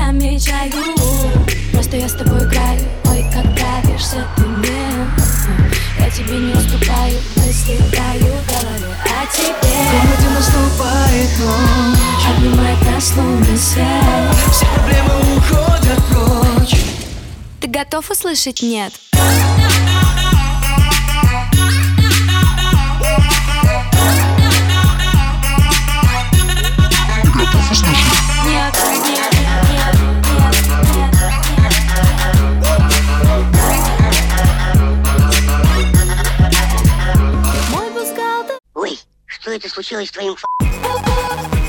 замечаю. Просто я с тобой играю, ой, как нравишься ты мне. Я тебе не уступаю, мысли таю в голове о тебе. В комнате наступает ночь, обнимает нас лунный свет. все проблемы уходят прочь. Ты готов услышать нет? Нет, нет, нет, нет, нет. Мой бюстгальтер. Ой, что это случилось с твоим